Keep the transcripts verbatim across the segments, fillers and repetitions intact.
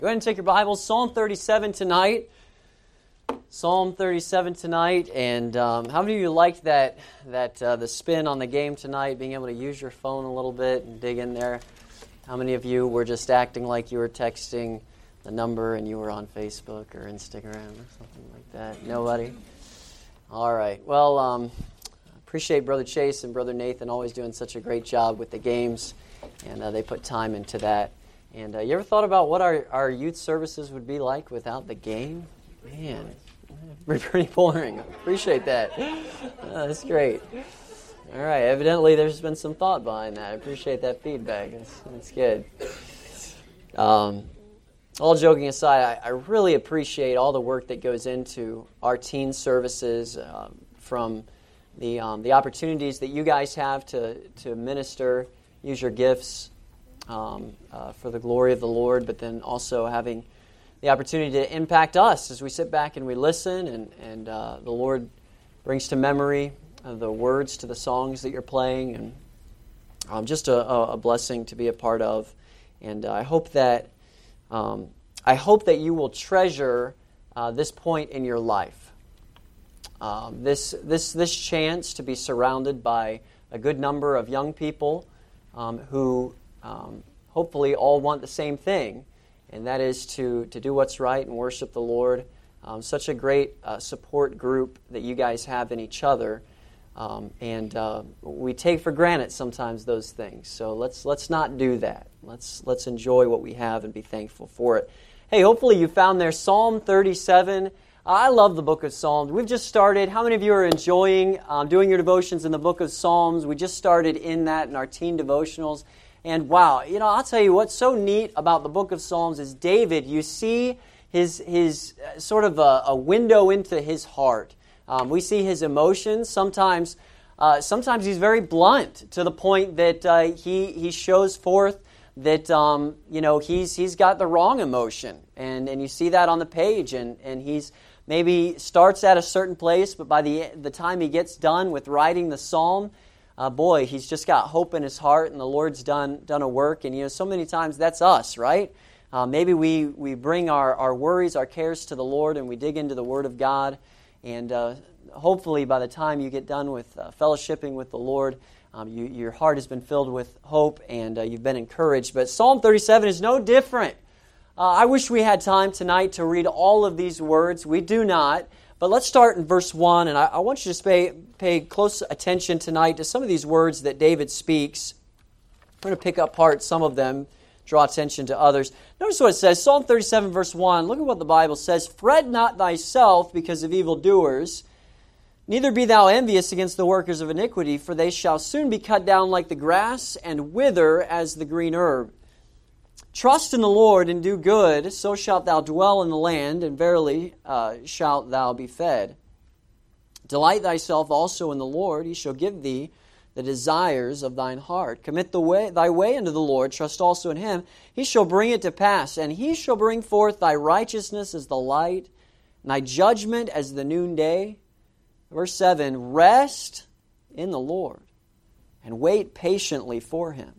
Go ahead and take your Bibles. Psalm thirty-seven tonight. Psalm thirty-seven tonight. And um, how many of you liked that, that uh, the spin on the game tonight, being able to use your phone a little bit and dig in there? How many of you were just acting like you were texting the number and you were on Facebook or Instagram or something like that? Nobody? All right. Well, um, I appreciate Brother Chase and Brother Nathan always doing such a great job with the games, and uh, they put time into that. And uh, you ever thought about what our, our youth services would be like without the game? Man, it'd be pretty boring. Appreciate that. Uh, that's great. All right, evidently there's been some thought behind that. I appreciate that feedback. That's, that's good. Um, all joking aside, I, I really appreciate all the work that goes into our teen services, uh, from the um, the opportunities that you guys have to, to minister, use your gifts, Um, uh, for the glory of the Lord, but then also having the opportunity to impact us as we sit back and we listen, and, and uh, the Lord brings to memory uh, the words to the songs that you're playing, and um, just a, a blessing to be a part of. And uh, I hope that um, I hope that you will treasure uh, this point in your life, um, this this this chance to be surrounded by a good number of young people um, who. Um, hopefully all want the same thing, and that is to, to do what's right and worship the Lord. Um, such a great uh, support group that you guys have in each other, um, and uh, we take for granted sometimes those things. So let's let's not do that. Let's let's enjoy what we have and be thankful for it. Hey, hopefully you found there Psalm thirty-seven. I love the book of Psalms. We've just started. How many of you are enjoying um, doing your devotions in the book of Psalms? We just started in that in our teen devotionals. And wow, you know, I'll tell you what's so neat about the book of Psalms is David, you see his his uh, sort of a, a window into his heart. Um, we see his emotions. Sometimes uh, sometimes he's very blunt to the point that uh, he he shows forth that um, you know he's he's got the wrong emotion. And and you see that on the page, and, and he's maybe starts at a certain place, but by the the time he gets done with writing the psalm, Uh, boy, he's just got hope in his heart, and the Lord's done done a work. And you know, so many times that's us, right? Uh, maybe we we bring our, our worries, our cares to the Lord, and we dig into the Word of God. And uh, hopefully, by the time you get done with uh, fellowshipping with the Lord, um, you, your heart has been filled with hope, and uh, you've been encouraged. But Psalm thirty-seven is no different. Uh, I wish we had time tonight to read all of these words. We do not. But let's start in verse one, and I, I want you to pay, pay close attention tonight to some of these words that David speaks. I'm going to pick apart some of them, draw attention to others. Notice what it says, Psalm thirty-seven, verse one. Look at what the Bible says. Fret not thyself because of evildoers, neither be thou envious against the workers of iniquity, for they shall soon be cut down like the grass and wither as the green herb. Trust in the Lord and do good, so shalt thou dwell in the land, and verily uh, shalt thou be fed. Delight thyself also in the Lord, he shall give thee the desires of thine heart. Commit the way, thy way unto the Lord, trust also in him, he shall bring it to pass, and he shall bring forth thy righteousness as the light, and thy judgment as the noonday. Verse seven, rest in the Lord, and wait patiently for him.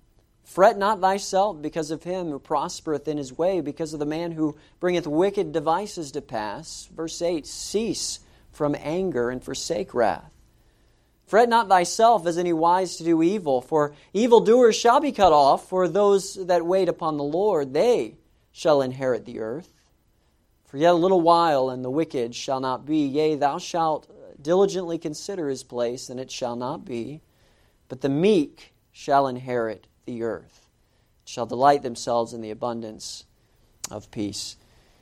Fret not thyself because of him who prospereth in his way, because of the man who bringeth wicked devices to pass. Verse eight, cease from anger and forsake wrath. Fret not thyself as any wise to do evil, for evildoers shall be cut off, for those that wait upon the Lord, they shall inherit the earth. For yet a little while, and the wicked shall not be. Yea, thou shalt diligently consider his place, and it shall not be. But the meek shall inherit the earth, shall delight themselves in the abundance of peace.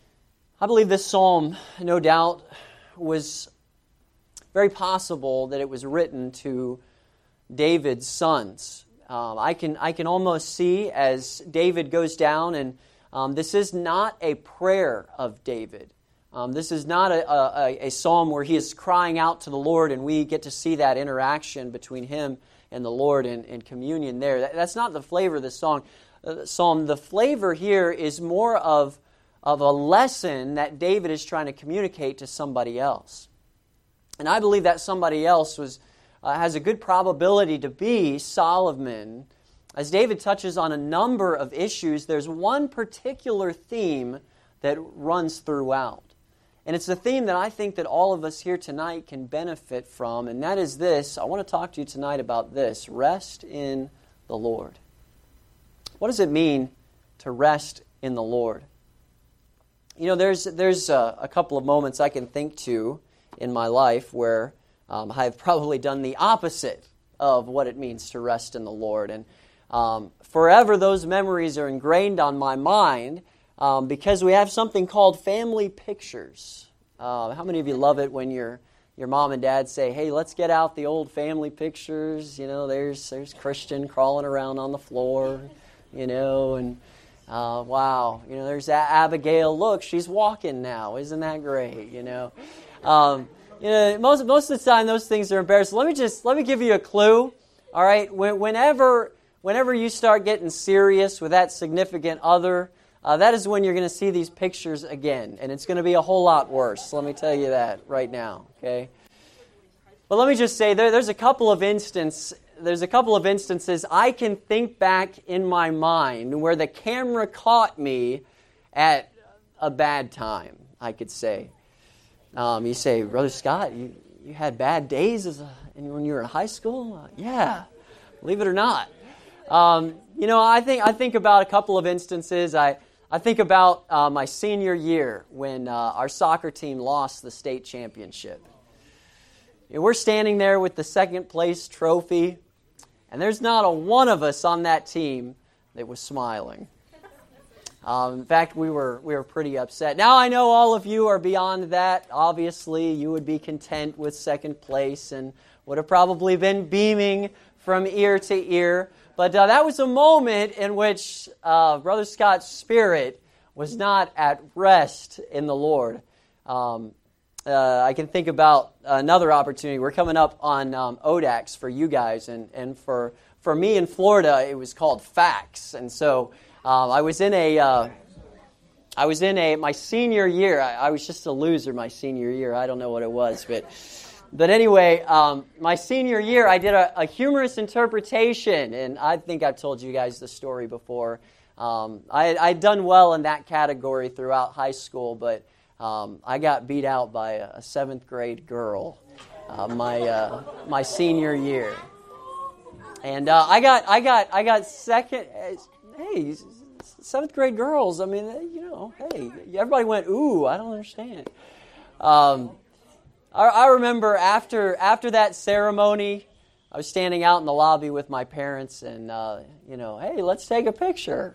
I believe this psalm, no doubt, was very possible that it was written to David's sons. Um, I can I can almost see as David goes down, and um, this is not a prayer of David. Um, this is not a, a, a psalm where he is crying out to the Lord, and we get to see that interaction between him and the Lord in, in communion there. That, that's not the flavor of the song. Uh, psalm. The flavor here is more of, of a lesson that David is trying to communicate to somebody else. And I believe that somebody else was uh, has a good probability to be Solomon as David touches on a number of issues, there's one particular theme that runs throughout. And it's a theme that I think that all of us here tonight can benefit from, and that is this. I want to talk to you tonight about this: rest in the Lord. What does it mean to rest in the Lord? You know, there's there's a, a couple of moments I can think to in my life where um, I've probably done the opposite of what it means to rest in the Lord. And um, forever those memories are ingrained on my mind um, because we have something called family pictures. Uh, how many of you love it when your your mom and dad say, "Hey, let's get out the old family pictures"? You know, there's there's Christian crawling around on the floor, you know, and Uh, wow, you know, there's that Abigail. Look, she's walking now. Isn't that great? You know, um, you know, most most of the time those things are embarrassing. Let me just let me give you a clue. All right, when, whenever whenever you start getting serious with that significant other, uh, that is when you're going to see these pictures again, and it's going to be a whole lot worse. Let me tell you that right now. Okay, but let me just say there, there's a couple of instances. There's a couple of instances I can think back in my mind where the camera caught me at a bad time, I could say. Um, you say, Brother Scott, you, you had bad days as a, when you were in high school? Uh, yeah, believe it or not. Um, you know, I think I think about a couple of instances. I, I think about uh, my senior year when uh, our soccer team lost the state championship. You know, we're standing there with the second place trophy, and there's not a one of us on that team that was smiling. Um, in fact, we were we were pretty upset. Now I know all of you are beyond that. Obviously, you would be content with second place and would have probably been beaming from ear to ear. But uh, that was a moment in which uh, Brother Scott's spirit was not at rest in the Lord. Um, Uh, I can think about another opportunity. We're coming up on um, O D A X for you guys, and, and for for me in Florida, it was called FACS. And so um, I was in a, uh, I was in a my senior year. I, I was just a loser my senior year. I don't know what it was, but but anyway, um, my senior year, I did a, a humorous interpretation, and I think I've told you guys the story before. Um, I I'd done well in that category throughout high school, but Um, I got beat out by a seventh grade girl uh, my uh, my senior year, and uh, I got I got I got second. Hey, seventh grade girls. I mean, you know, hey, everybody went ooh. I don't understand. Um, I, I remember after after that ceremony, I was standing out in the lobby with my parents, and uh, you know, hey, let's take a picture.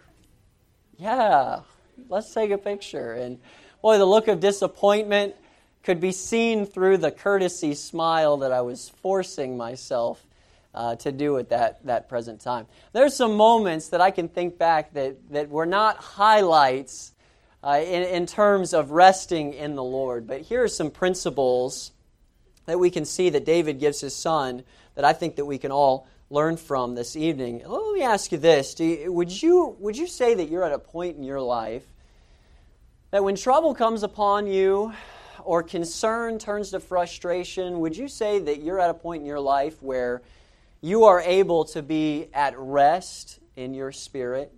Yeah, let's take a picture. And boy, the look of disappointment could be seen through the courtesy smile that I was forcing myself uh, to do at that, that present time. There's some moments that I can think back that, that were not highlights uh, in, in terms of resting in the Lord. But here are some principles that we can see that David gives his son that I think that we can all learn from this evening. Let me ask you this. Do you, would you would you say that you're at a point in your life that when trouble comes upon you or concern turns to frustration, would you say that you're at a point in your life where you are able to be at rest in your spirit?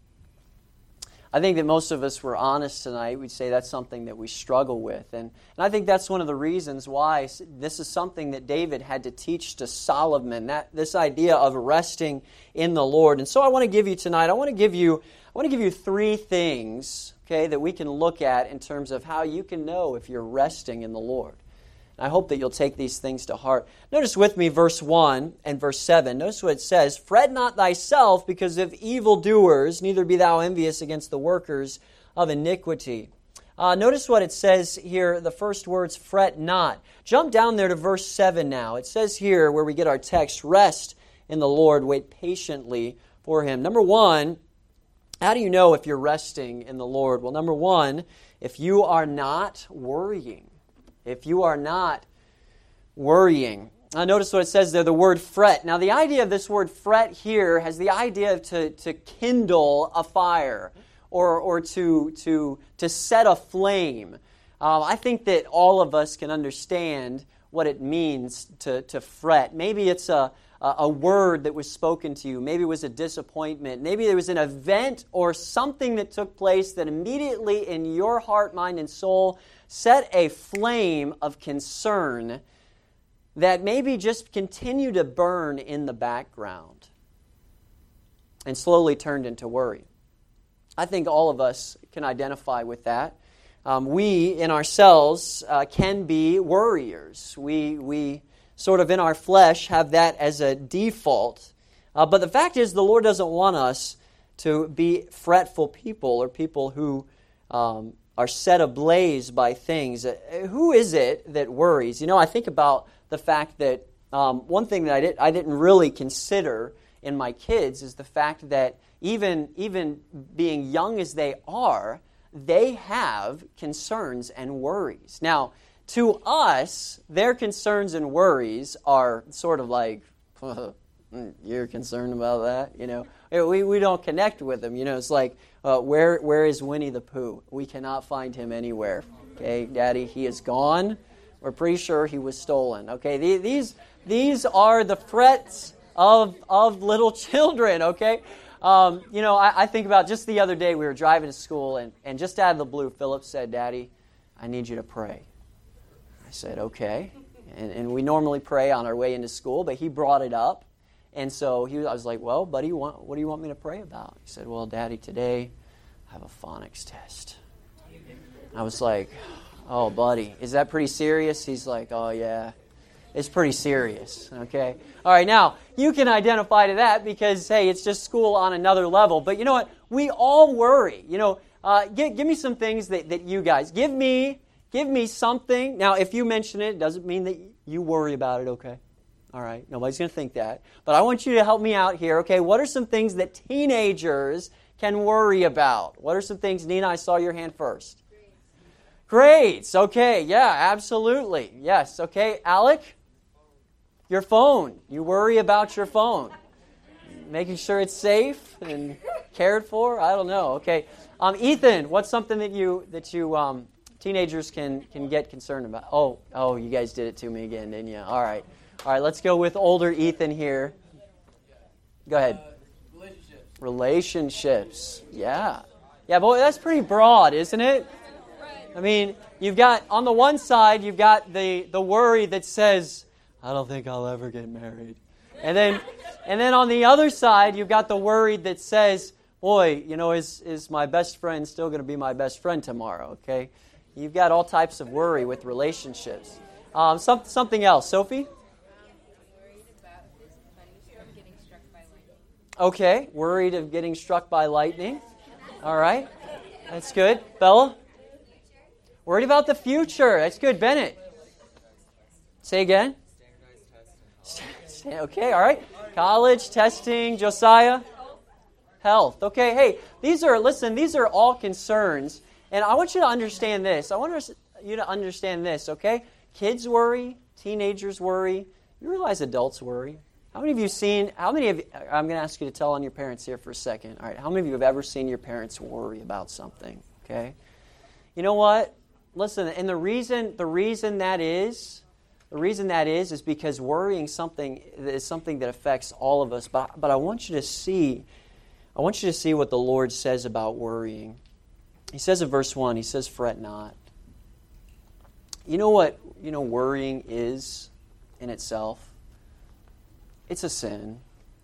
I think that most of us were honest tonight. We'd say that's something that we struggle with. And, and I think that's one of the reasons why this is something that David had to teach to Solomon, that this idea of resting in the Lord. And so I want to give you tonight, I want to give you, I want to give you three things, okay, that we can look at in terms of how you can know if you're resting in the Lord. And I hope that you'll take these things to heart. Notice with me verse one and verse seven. Notice what it says, "Fret not thyself because of evildoers, neither be thou envious against the workers of iniquity." Uh, notice what it says here, the first words, fret not. Jump down there to verse seven now. It says here where we get our text, rest in the Lord, wait patiently for Him. Number one, how do you know if you're resting in the Lord? Well, number one, if you are not worrying. If you are not worrying. Now notice what it says there, the word fret. Now the idea of this word fret here has the idea of to, to kindle a fire or, or to, to, to set a flame. Um, I think that all of us can understand what it means to, to fret. Maybe it's a, a, a word that was spoken to you. Maybe it was a disappointment. Maybe there was an event or something that took place that immediately in your heart, mind, and soul set a flame of concern that maybe just continued to burn in the background and slowly turned into worry. I think all of us can identify with that. Um, we, in ourselves, uh, can be worriers. We, we sort of in our flesh have that as a default. Uh, but the fact is, the Lord doesn't want us to be fretful people or people who um, are set ablaze by things. Uh, who is it that worries? You know, I think about the fact that um, one thing that I, did, I didn't really consider in my kids is the fact that even, even being young as they are, they have concerns and worries. Now, to us, their concerns and worries are sort of like, you're concerned about that? You know, we, we don't connect with them. You know, it's like, uh, where where is Winnie the Pooh? We cannot find him anywhere. Okay, Daddy, he is gone. We're pretty sure he was stolen. Okay, these these are the frets of of little children. Okay. Um, you know, I, I think about just the other day we were driving to school, and, and just out of the blue, Philip said, Daddy, I need you to pray. I said, okay. And, and we normally pray on our way into school, but he brought it up. And so he, I was like, well, buddy, what, what do you want me to pray about? He said, well, Daddy, today I have a phonics test. I was like, oh, buddy, is that pretty serious? He's like, oh, yeah. It's pretty serious, okay? All right, now, you can identify to that because, hey, it's just school on another level. But you know what? We all worry. You know, uh, give, give me some things that, that you guys, give me, give me something. Now, if you mention it, it doesn't mean that you worry about it, okay? All right, nobody's going to think that. But I want you to help me out here, okay? What are some things that teenagers can worry about? What are some things? Nina, I saw your hand first. Grades. Grades, okay, yeah, absolutely. Yes, okay. Alec? Your phone. You worry about your phone. Making sure it's safe and cared for. I don't know. Okay. Um, Ethan, what's something that you that you um, teenagers can can get concerned about? Oh, oh, you guys did it to me again, didn't you? All right. All right, let's go with older Ethan here. Go ahead. Uh, relationships. Relationships. Yeah. Yeah, boy, that's pretty broad, isn't it? I mean, you've got on the one side, you've got the the worry that says, I don't think I'll ever get married. And then and then on the other side, you've got the worry that says, boy, you know, is, is my best friend still going to be my best friend tomorrow, okay? You've got all types of worry with relationships. Um, some, something else. Sophie? Okay, worried of getting struck by lightning. All right, that's good. Bella? Worried about the future. That's good. Bennett? Say again? Okay, all right. College, testing, Josiah? Health. Okay, hey, these are, listen, these are all concerns. And I want you to understand this. I want you to understand this, okay? Kids worry, teenagers worry. You realize adults worry. How many of you seen, how many of you, I'm going to ask you to tell on your parents here for a second. All right, how many of you have ever seen your parents worry about something, okay? You know what? Listen, and the reason, the reason that is, The reason that is, is because worrying something is something that affects all of us. But, but I want you to see, I want you to see what the Lord says about worrying. He says in verse one, He says, fret not. You know what, you know, worrying is in itself? It's a sin.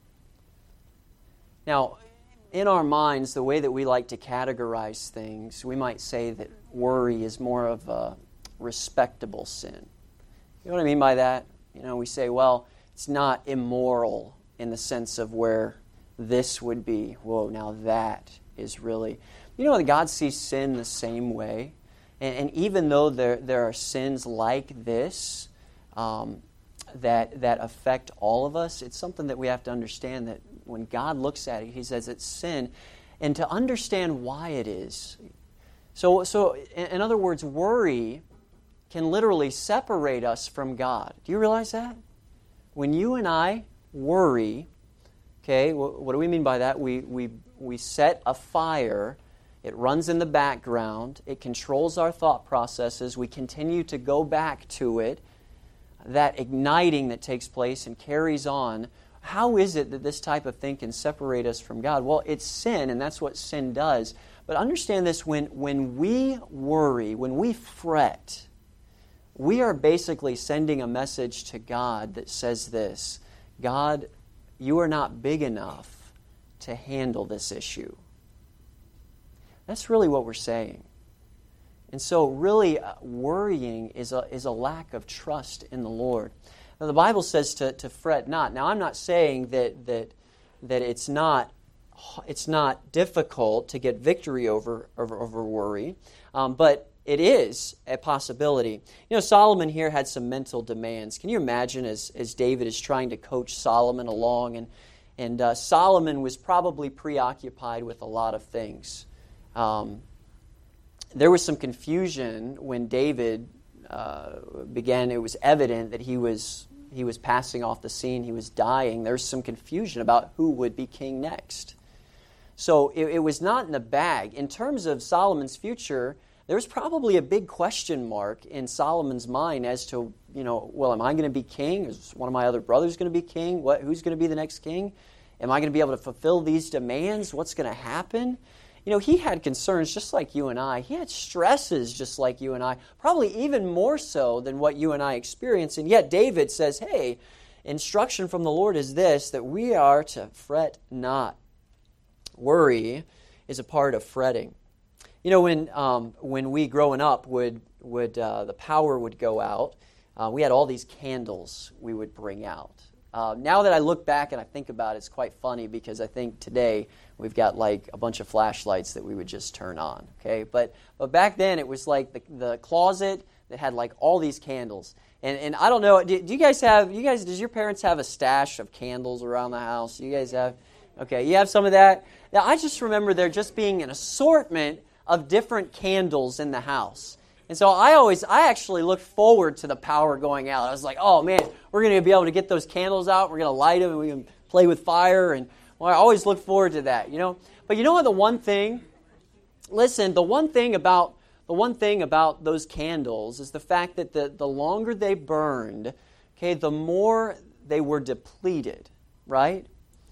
Now, in our minds, the way that we like to categorize things, we might say that worry is more of a respectable sin. You know what I mean by that? You know, we say, well, it's not immoral in the sense of where this would be. Whoa, now that is really... You know, God sees sin the same way. And, and even though there, there are sins like this um, that, that affect all of us, it's something that we have to understand that when God looks at it, He says it's sin. And to understand why it is. So, so in, in other words, worry can literally separate us from God. Do you realize that? When you and I worry, okay, what, what do we mean by that? We, we, we set a fire, it runs in the background, it controls our thought processes, we continue to go back to it. That igniting that takes place and carries on how is it that this type of thing can separate us from God? Well, it's sin, and that's what sin does. But understand this, when, when we worry, when we fret, we are basically sending a message to God that says this: God, you are not big enough to handle this issue. That's really what we're saying. And so really uh, worrying is a, is a lack of trust in the Lord. Now the Bible says to, to fret not. Now I'm not saying that that that it's not it's not difficult to get victory over over, over worry, um, but it is a possibility. You know, Solomon here had some mental demands. Can you imagine as, as David is trying to coach Solomon along, and and uh, Solomon was probably preoccupied with a lot of things. Um, there was some confusion when David uh, began. It was evident that he was he was passing off the scene. He was dying. There was some confusion about who would be king next. So it, it was not in the bag. In terms of Solomon's future, there was probably a big question mark in Solomon's mind as to, you know, well, am I going to be king? Is one of my other brothers going to be king? What? Who's going to be the next king? Am I going to be able to fulfill these demands? What's going to happen? You know, he had concerns just like you and I. He had stresses just like you and I, probably even more so than what you and I experience. And yet David says, hey, instruction from the Lord is this, that we are to fret not. Worry is a part of fretting. You know, when um, when we growing up would would uh, the power would go out, uh, we had all these candles we would bring out. Uh, now that I look back and I think about it, it's quite funny because I think today we've got like a bunch of flashlights that we would just turn on. Okay, but but back then it was like the the closet that had like all these candles. And and I don't know, do, do you guys have you guys does your parents have a stash of candles around the house? You guys have? Okay, you have some of that. Now I just remember there just being an assortment of different candles in the house. And so I always, I actually looked forward to the power going out. I was like, oh man, we're going to be able to get those candles out. We're going to light them and we can play with fire. And well, I always look forward to that, you know. But you know what the one thing, listen, the one thing about, the one thing about those candles is the fact that the, the longer they burned, okay, the more they were depleted, right?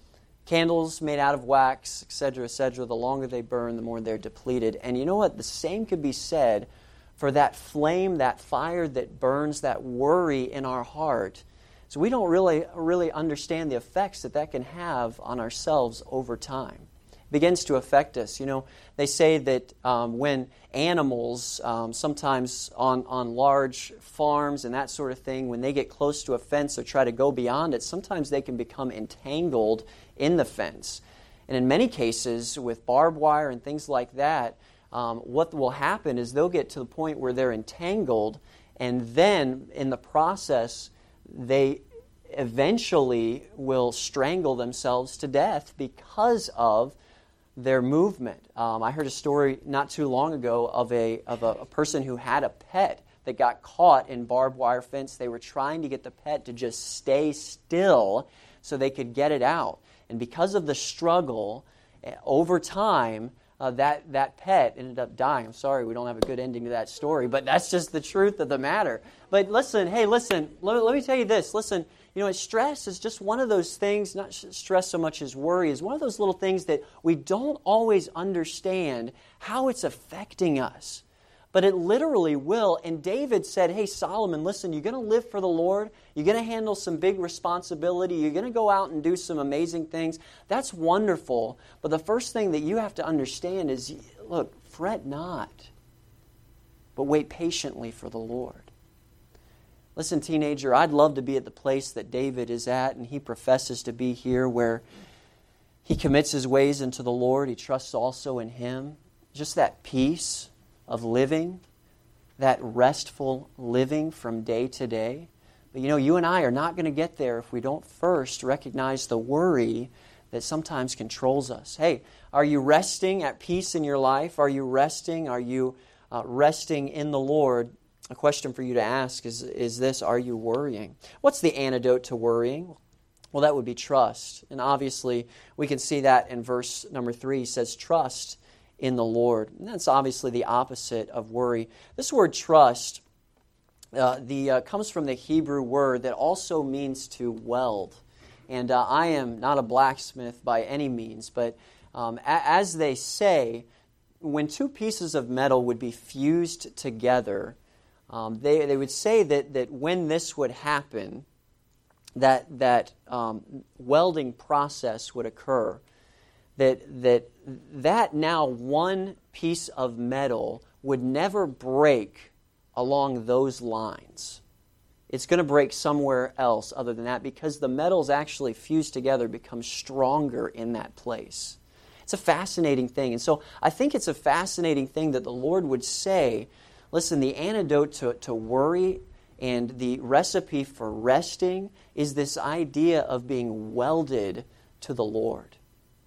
Candles made out of wax, et cetera, et cetera, the longer they burn, the more they're depleted. And you know what? The same could be said for that flame, that fire that burns, that worry in our heart. So we don't really, really understand the effects that that can have on ourselves over time. It begins to affect us. You know, they say that um, when animals, um, sometimes on, on large farms and that sort of thing, when they get close to a fence or try to go beyond it, sometimes they can become entangled in the fence. And in many cases, with barbed wire and things like that, um, what will happen is they'll get to the point where they're entangled, and then in the process, they eventually will strangle themselves to death because of their movement. Um, I heard a story not too long ago of a of a, a person who had a pet that got caught in barbed wire fence. They were trying to get the pet to just stay still so they could get it out. And because of the struggle, over time, uh, that, that pet ended up dying. I'm sorry, we don't have a good ending to that story, but that's just the truth of the matter. But listen, hey, listen, let, let me tell you this. Listen, you know, stress is just one of those things, not stress so much as worry, is one of those little things that we don't always understand how it's affecting us. But it literally will. And David said, hey, Solomon, listen, you're going to live for the Lord. You're going to handle some big responsibility. You're going to go out and do some amazing things. That's wonderful. But the first thing that you have to understand is, look, fret not, but wait patiently for the Lord. Listen, teenager, I'd love to be at the place that David is at, and he professes to be here, where he commits his ways into the Lord. He trusts also in Him. Just that peace of living, that restful living from day to day. But you know, you and I are not going to get there if we don't first recognize the worry that sometimes controls us. Hey, are you resting at peace in your life? Are you resting? Are you uh, resting in the Lord? A question for you to ask is, is this: are you worrying? What's the antidote to worrying? Well, that would be trust. And obviously, we can see that in verse number three. It says, trust in the Lord. And that's obviously the opposite of worry. This word trust uh, the uh, comes from the Hebrew word that also means to weld. And uh, I am not a blacksmith by any means, but um, a- as they say, when two pieces of metal would be fused together, um, they, they would say that, that when this would happen, that, that um, welding process would occur, that, that that now one piece of metal would never break along those lines. It's going to break somewhere else other than that because the metals actually fused together become stronger in that place. It's a fascinating thing. And so I think it's a fascinating thing that the Lord would say, listen, the antidote to, to worry and the recipe for resting is this idea of being welded to the Lord.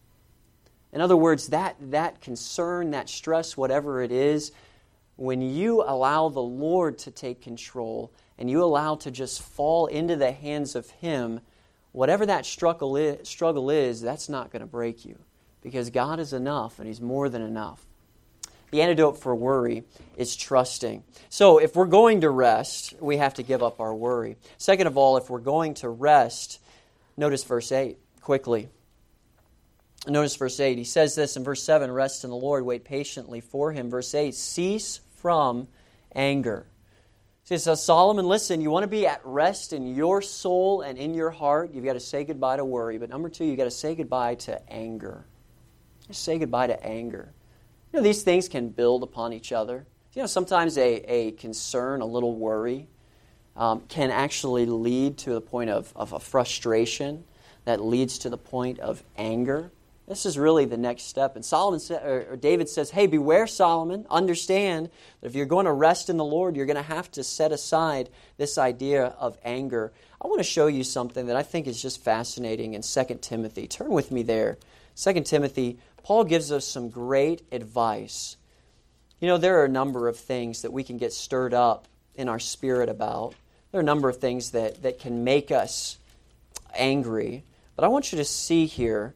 In other words, that, that concern, that stress, whatever it is, when you allow the Lord to take control and you allow to just fall into the hands of Him, whatever that struggle is, struggle is, that's not going to break you. Because God is enough, and He's more than enough. The antidote for worry is trusting. So if we're going to rest, we have to give up our worry. Second of all, if we're going to rest, notice verse eight quickly. Notice verse eight. He says this in verse seven, rest in the Lord, wait patiently for Him. Verse eight, cease from anger. He says, Solomon, listen, you want to be at rest in your soul and in your heart, you've got to say goodbye to worry. But number two, you've got to say goodbye to anger. Say goodbye to anger. You know, these things can build upon each other. You know, sometimes a, a concern, a little worry, um, can actually lead to the point of, of a frustration that leads to the point of anger. This is really the next step. And Solomon sa- or, or David says, hey, beware, Solomon. Understand that if you're going to rest in the Lord, you're going to have to set aside this idea of anger. I want to show you something that I think is just fascinating in Second Timothy. Turn with me there. Second Timothy, Paul gives us some great advice. You know, there are a number of things that we can get stirred up in our spirit about. There are a number of things that, that can make us angry. But I want you to see here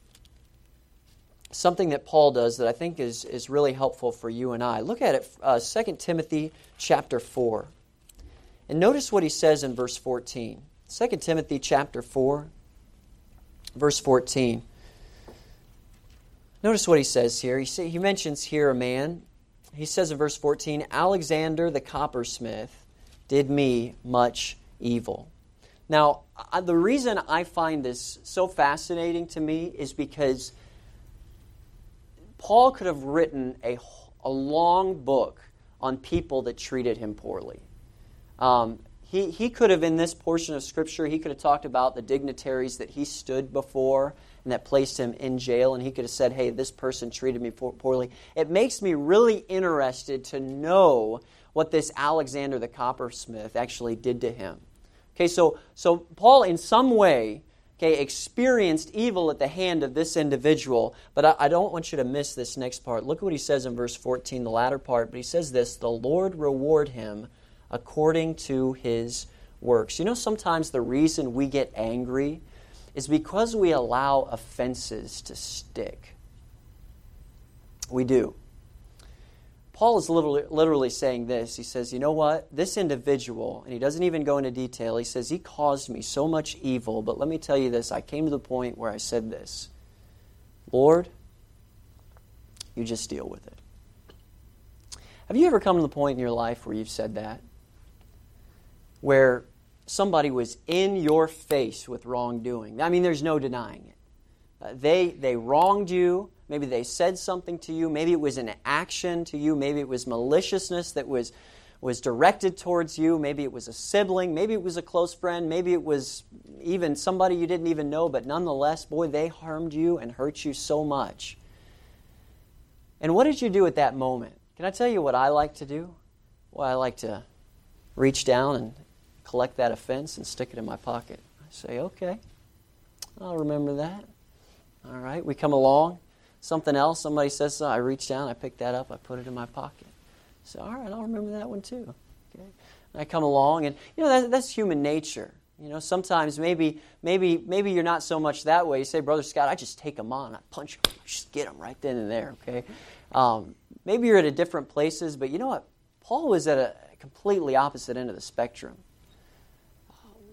something that Paul does that I think is, is really helpful for you and I. Look at it, uh, Second Timothy chapter four. And notice what he says in verse fourteen. Second Timothy chapter four, verse fourteen. Notice what he says here. He, say, he mentions here a man. He says in verse fourteen, Alexander the coppersmith did me much evil. Now, I, the reason I find this so fascinating to me is because Paul could have written a, a long book on people that treated him poorly. Um, he, he could have, in this portion of Scripture, he could have talked about the dignitaries that he stood before and that placed him in jail, and he could have said, hey, this person treated me poorly. It makes me really interested to know what this Alexander the coppersmith actually did to him. Okay, so, so Paul, in some way, okay, experienced evil at the hand of this individual, but I, I don't want you to miss this next part. Look at what he says in verse fourteen, the latter part, but he says this, the Lord reward him according to his works. You know, sometimes the reason we get angry is because we allow offenses to stick. We do. Paul is literally, literally saying this. He says, you know what? This individual, and he doesn't even go into detail, he says, he caused me so much evil, but let me tell you this, I came to the point where I said this, Lord, you just deal with it. Have you ever come to the point in your life where you've said that? Where somebody was in your face with wrongdoing. I mean, there's no denying it. Uh, they, they wronged you. Maybe they said something to you. Maybe it was an action to you. Maybe it was maliciousness that was, was directed towards you. Maybe it was a sibling. Maybe it was a close friend. Maybe it was even somebody you didn't even know. But nonetheless, boy, they harmed you and hurt you so much. And what did you do at that moment? Can I tell you what I like to do? Well, I like to reach down and collect that offense and stick it in my pocket. I say, okay, I'll remember that. All right, we come along. Something else, somebody says so, I reach down, I pick that up, I put it in my pocket. So, all right, I'll remember that one too. Okay, and I come along, and you know that, that's human nature. You know, sometimes maybe, maybe, maybe you're not so much that way. You say, Brother Scott, I just take them on, I punch them, I just get them right then and there. Okay, um, maybe you're at a different places, but you know what? Paul was at a completely opposite end of the spectrum.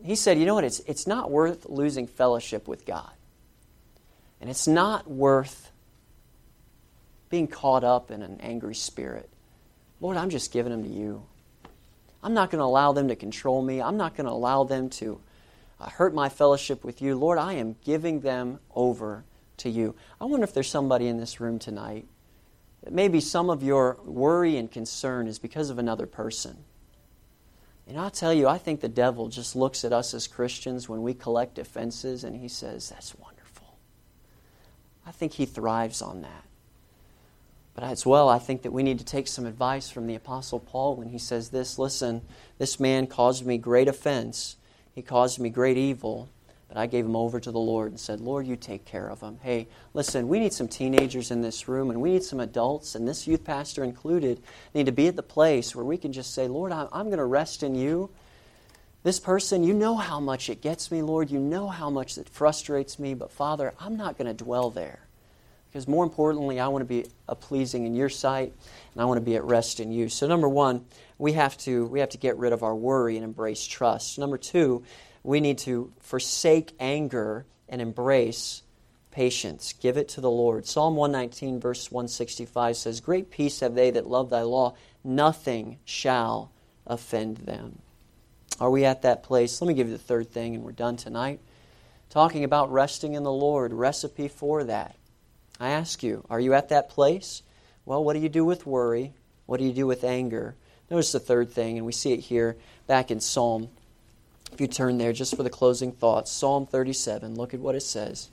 he said, you know what, it's, it's not worth losing fellowship with God. And it's not worth being caught up in an angry spirit. Lord, I'm just giving them to you. I'm not going to allow them to control me. I'm not going to allow them to uh, hurt my fellowship with you. Lord, I am giving them over to you. I wonder if there's somebody in this room tonight that maybe some of your worry and concern is because of another person. And I'll tell you, I think the devil just looks at us as Christians when we collect offenses and he says, that's wonderful. I think he thrives on that. But as well, I think that we need to take some advice from the Apostle Paul when he says this, listen, this man caused me great offense. He caused me great evil. But I gave him over to the Lord and said, Lord, you take care of him. Hey, listen, we need some teenagers in this room and we need some adults, and this youth pastor included, need to be at the place where we can just say, Lord, I'm, I'm going to rest in you. This person, you know how much it gets me, Lord. You know how much it frustrates me. But Father, I'm not going to dwell there. Because more importantly, I want to be a pleasing in your sight, and I want to be at rest in you. So number one, we have to we have to get rid of our worry and embrace trust. Number two, we need to forsake anger and embrace patience. Give it to the Lord. Psalm one nineteen, verse one sixty-five says, great peace have they that love thy law. Nothing shall offend them. Are we at that place? Let me give you the third thing, and we're done tonight. Talking about resting in the Lord, recipe for that. I ask you, are you at that place? Well, what do you do with worry? What do you do with anger? Notice the third thing, and we see it here back in Psalm. If you turn there just for the closing thoughts, Psalm thirty-seven, look at what it says.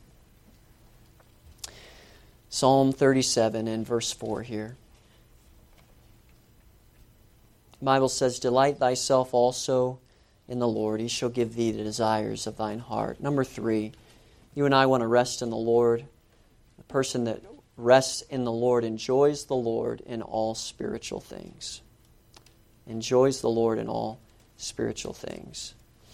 Psalm thirty-seven and verse four here. The Bible says, delight thyself also in the Lord. He shall give thee the desires of thine heart. Number three, you and I want to rest in the Lord. The person that rests in the Lord enjoys the Lord in all spiritual things. Enjoys the Lord in all spiritual things.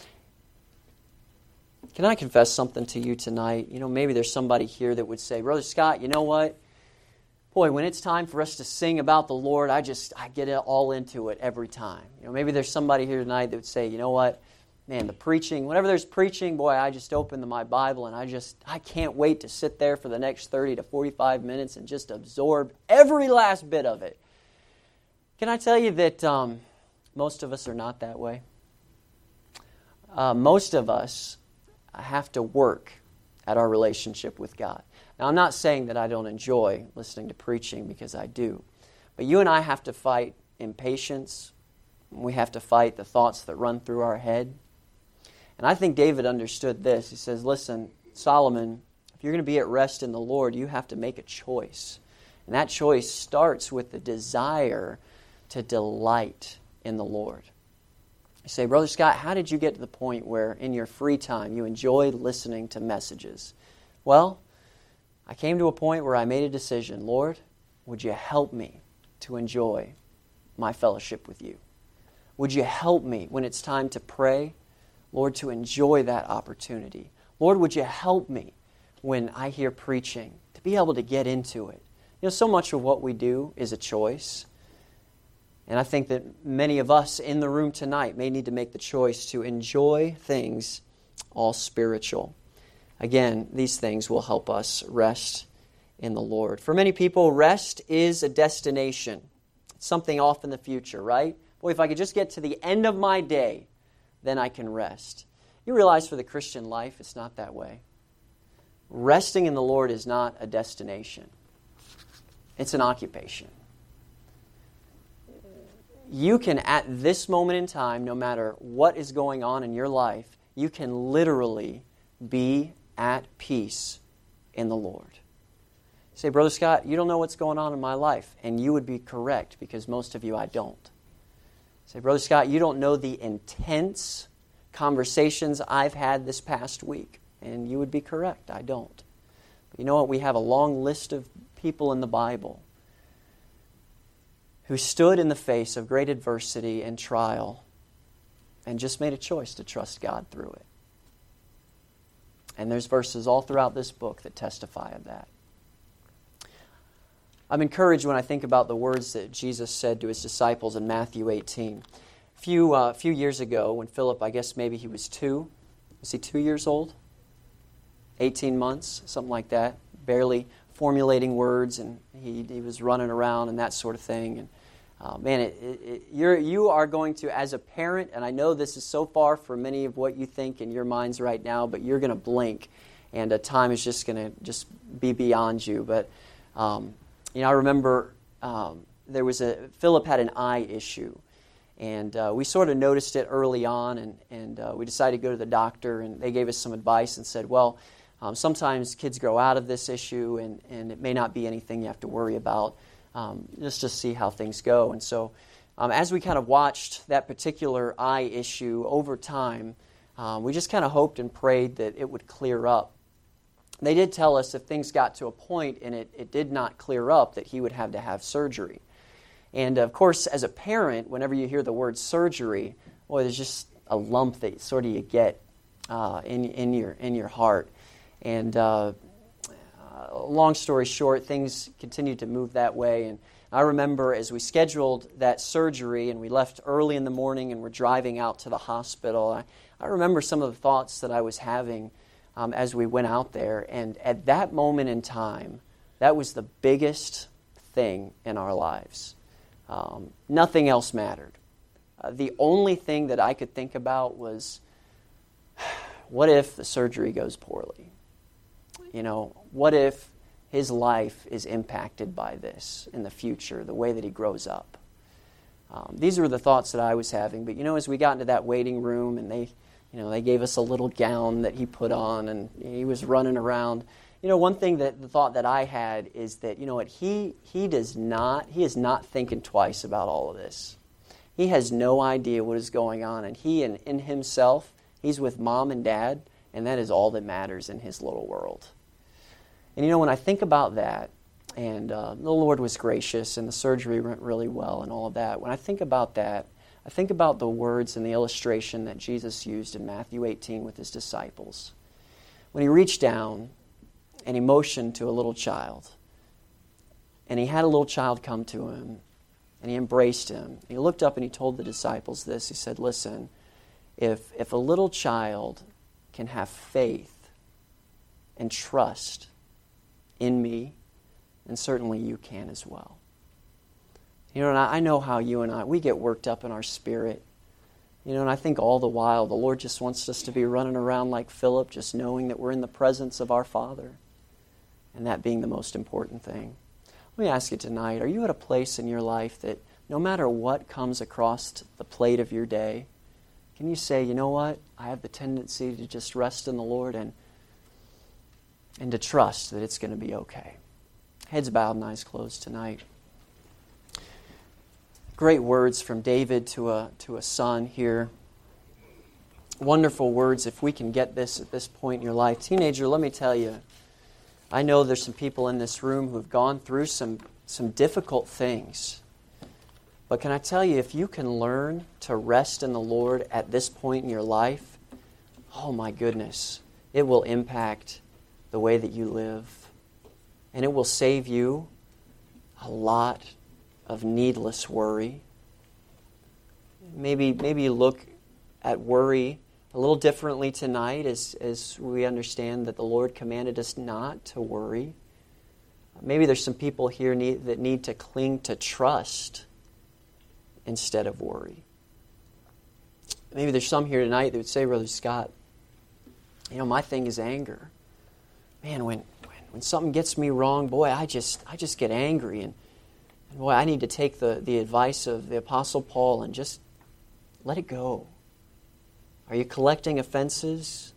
Can I confess something to you tonight? You know, maybe there's somebody here that would say, Brother Scott, you know what? Boy, when it's time for us to sing about the Lord, I just, I get it all into it every time. You know, maybe there's somebody here tonight that would say, you know what? Man, the preaching, whenever there's preaching, boy, I just open my Bible and I just, I can't wait to sit there for the next thirty to forty-five minutes and just absorb every last bit of it. Can I tell you that um, most of us are not that way? Uh, most of us have to work at our relationship with God. Now, I'm not saying that I don't enjoy listening to preaching, because I do. But you and I have to fight impatience. We have to fight the thoughts that run through our head. And I think David understood this. He says, listen, Solomon, if you're going to be at rest in the Lord, you have to make a choice. And that choice starts with the desire to delight in the Lord. You say, Brother Scott, how did you get to the point where in your free time you enjoyed listening to messages? Well, I came to a point where I made a decision. Lord, would you help me to enjoy my fellowship with you? Would you help me when it's time to pray, Lord, to enjoy that opportunity? Lord, would you help me when I hear preaching to be able to get into it? You know, so much of what we do is a choice. And I think that many of us in the room tonight may need to make the choice to enjoy things all spiritual. Again, these things will help us rest in the Lord. For many people, rest is a destination. It's something off in the future, right? Boy, if I could just get to the end of my day, then I can rest. You realize for the Christian life, it's not that way. Resting in the Lord is not a destination. It's an occupation. You can, at this moment in time, no matter what is going on in your life, you can literally be at peace in the Lord. You say, Brother Scott, you don't know what's going on in my life. And you would be correct, because most of you I don't. You say, Brother Scott, you don't know the intense conversations I've had this past week. And you would be correct, I don't. But you know what? We have a long list of people in the Bible who stood in the face of great adversity and trial and just made a choice to trust God through it. And there's verses all throughout this book that testify of that. I'm encouraged when I think about the words that Jesus said to His disciples in Matthew eighteen. A few, uh, few years ago when Philip, I guess maybe he was two. Was he two years old? eighteen months, something like that. Barely formulating words, and he, he was running around and that sort of thing. And uh, man, it, it, it, you're, you are going to, as a parent, and I know this is so far from many of what you think in your minds right now, but you're going to blink, and uh, time is just going to just be beyond you. But um, you know, I remember um, there was a Philip had an eye issue. And uh, we sort of noticed it early on, and, and uh, we decided to go to the doctor, and they gave us some advice and said, well, um, sometimes kids grow out of this issue, and, and it may not be anything you have to worry about. Um, just to see how things go. And so um, as we kind of watched that particular eye issue over time, um, we just kind of hoped and prayed that it would clear up. They did tell us if things got to a point and it, it did not clear up, that he would have to have surgery. And, of course, as a parent, whenever you hear the word surgery, boy, there's just a lump that sort of you get uh, in, in, your, in your heart. And uh, uh, long story short, things continued to move that way. And I remember as we scheduled that surgery and we left early in the morning and we're driving out to the hospital, I, I remember some of the thoughts that I was having um, as we went out there. And at that moment in time, that was the biggest thing in our lives. Um, nothing else mattered. Uh, the only thing that I could think about was, what if the surgery goes poorly? You know, what if his life is impacted by this in the future, the way that he grows up? Um, these were the thoughts that I was having. But, you know, as we got into that waiting room and they, you know, they gave us a little gown that he put on and he was running around. You know, one thing that the thought that I had is that, you know what, he he does not, he is not thinking twice about all of this. He has no idea what is going on, and he in, in himself, he's with mom and dad, and that is all that matters in his little world. And you know, when I think about that, and uh, the Lord was gracious, and the surgery went really well, and all of that, when I think about that, I think about the words and the illustration that Jesus used in Matthew eighteen with his disciples. When he reached down and he motioned to a little child. And he had a little child come to him, and he embraced him. And he looked up and he told the disciples this. He said, listen, if, if a little child can have faith and trust in me, then certainly you can as well. You know, and I, I know how you and I, we get worked up in our spirit. You know, and I think all the while the Lord just wants us to be running around like Philip, just knowing that we're in the presence of our Father. And that being the most important thing. Let me ask you tonight, are you at a place in your life that no matter what comes across the plate of your day, can you say, you know what, I have the tendency to just rest in the Lord and, and to trust that it's going to be okay? Heads bowed and eyes closed tonight. Great words from David to a, to a son here. Wonderful words if we can get this at this point in your life. Teenager, let me tell you, I know there's some people in this room who've gone through some, some difficult things. But can I tell you, if you can learn to rest in the Lord at this point in your life, oh my goodness, it will impact the way that you live. And it will save you a lot of needless worry. Maybe, maybe you look at worry a little differently tonight as, as we understand that the Lord commanded us not to worry. Maybe there's some people here need, that need to cling to trust instead of worry. Maybe there's some here tonight that would say, Brother Scott, you know, my thing is anger. Man, when, when, when something gets me wrong, boy, I just I just get angry. And, and boy, I need to take the, the advice of the Apostle Paul and just let it go. Are you collecting offenses?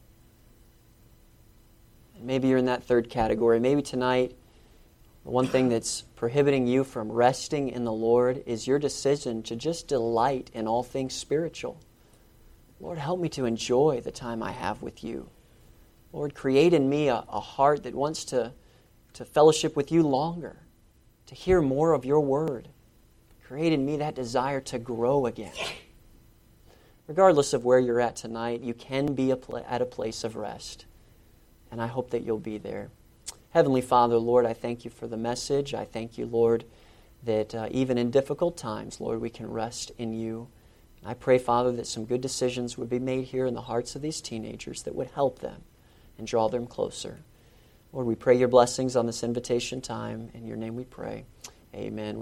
Maybe you're in that third category. Maybe tonight, the one thing that's prohibiting you from resting in the Lord is your decision to just delight in all things spiritual. Lord, help me to enjoy the time I have with you. Lord, create in me a, a heart that wants to, to fellowship with you longer, to hear more of your word. Create in me that desire to grow again. Regardless of where you're at tonight, you can be a pla- at a place of rest. And I hope that you'll be there. Heavenly Father, Lord, I thank you for the message. I thank you, Lord, that uh, even in difficult times, Lord, we can rest in you. I pray, Father, that some good decisions would be made here in the hearts of these teenagers that would help them and draw them closer. Lord, we pray your blessings on this invitation time. In your name we pray. Amen.